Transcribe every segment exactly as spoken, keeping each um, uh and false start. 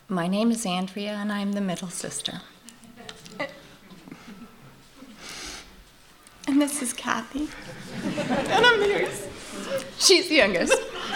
My name is Andrea, and I'm the middle sister. And this is Kathy. And I'm the youngest. She's the youngest.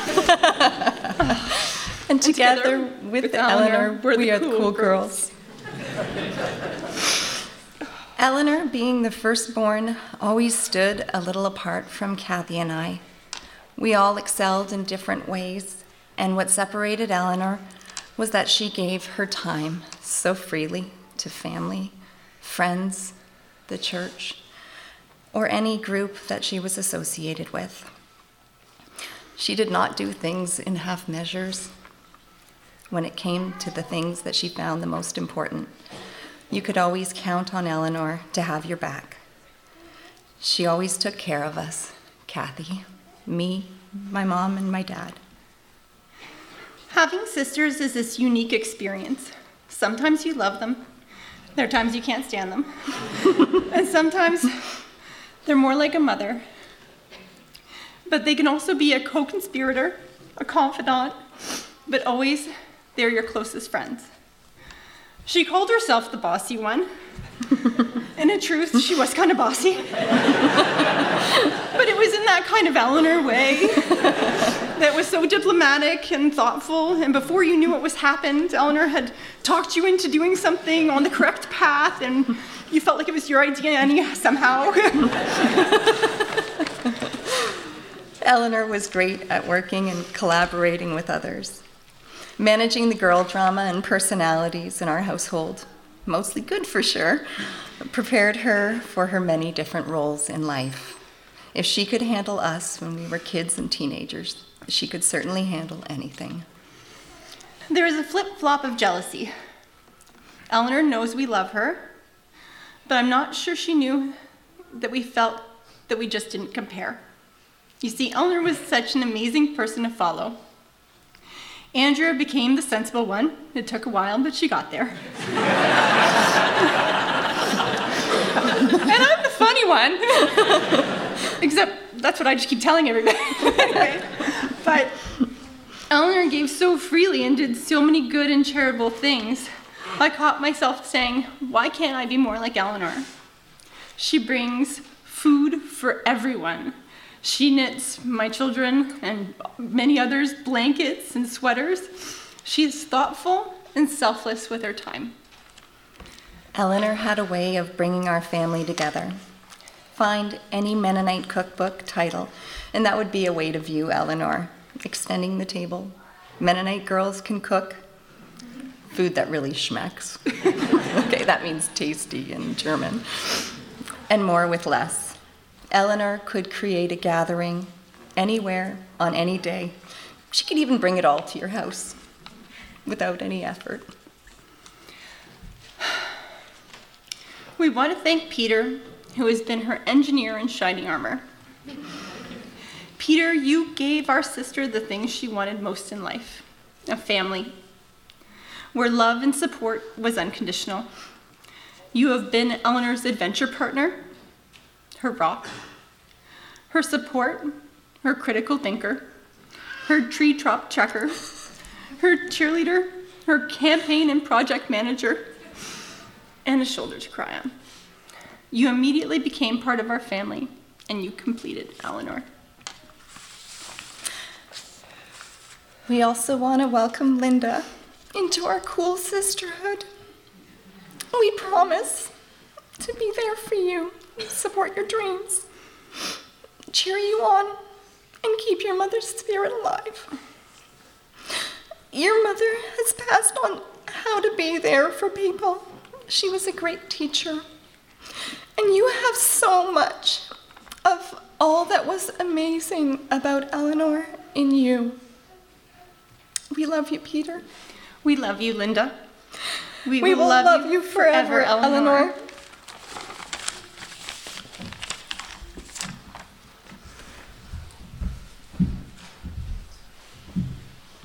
And together, together with, with Eleanor, Eleanor, we're we the are the cool cool girls. girls. Eleanor, being the firstborn, always stood a little apart from Kathy and I. We all excelled in different ways, and what separated Eleanor was that she gave her time so freely to family, friends, the church, or any group that she was associated with. She did not do things in half measures when it came to the things that she found the most important. You could always count on Eleanor to have your back. She always took care of us, Kathy, me, my mom, and my dad. Having sisters is this unique experience. Sometimes you love them. There are times you can't stand them. And sometimes they're more like a mother. But they can also be a co-conspirator, a confidant, but always they're your closest friends. She called herself the bossy one. And in truth, she was kind of bossy. But it was in that kind of Eleanor way that was so diplomatic and thoughtful. And before you knew what was happened, Eleanor had talked you into doing something on the correct path, and you felt like it was your idea any somehow. Eleanor was great at working and collaborating with others. Managing the girl drama and personalities in our household, mostly good for sure, prepared her for her many different roles in life. If she could handle us when we were kids and teenagers, she could certainly handle anything. There is a flip-flop of jealousy. Eleanor knows we love her, but I'm not sure she knew that we felt that we just didn't compare. You see, Eleanor was such an amazing person to follow. Andrea became the sensible one. It took a while, but she got there. And I'm the funny one. Except that's what I just keep telling everybody. Anyway, but Eleanor gave so freely and did so many good and charitable things. I caught myself saying, why can't I be more like Eleanor? She brings food for everyone. She knits my children and many others blankets and sweaters. She is thoughtful and selfless with her time. Eleanor had a way of bringing our family together. Find any Mennonite cookbook title, and that would be a way to view Eleanor. Extending the table. Mennonite girls can cook. Food that really schmecks. Okay, that means tasty in German. And more with less. Eleanor could create a gathering anywhere, on any day. She could even bring it all to your house without any effort. We want to thank Peter, who has been her engineer in shining armor. Peter, you gave our sister the things she wanted most in life, a family, where love and support was unconditional. You have been Eleanor's adventure partner, her rock, her support, her critical thinker, her tree top checker, her cheerleader, her campaign and project manager, and a shoulder to cry on. You immediately became part of our family, and you completed Eleanor. We also want to welcome Linda into our cool sisterhood. We promise to be there for you, support your dreams, cheer you on, and keep your mother's spirit alive. Your mother has passed on how to be there for people. She was a great teacher. And you have so much of all that was amazing about Eleanor in you. We love you, Peter. We love you, Linda. We, we will, will love, love you forever, forever Eleanor. Eleanor.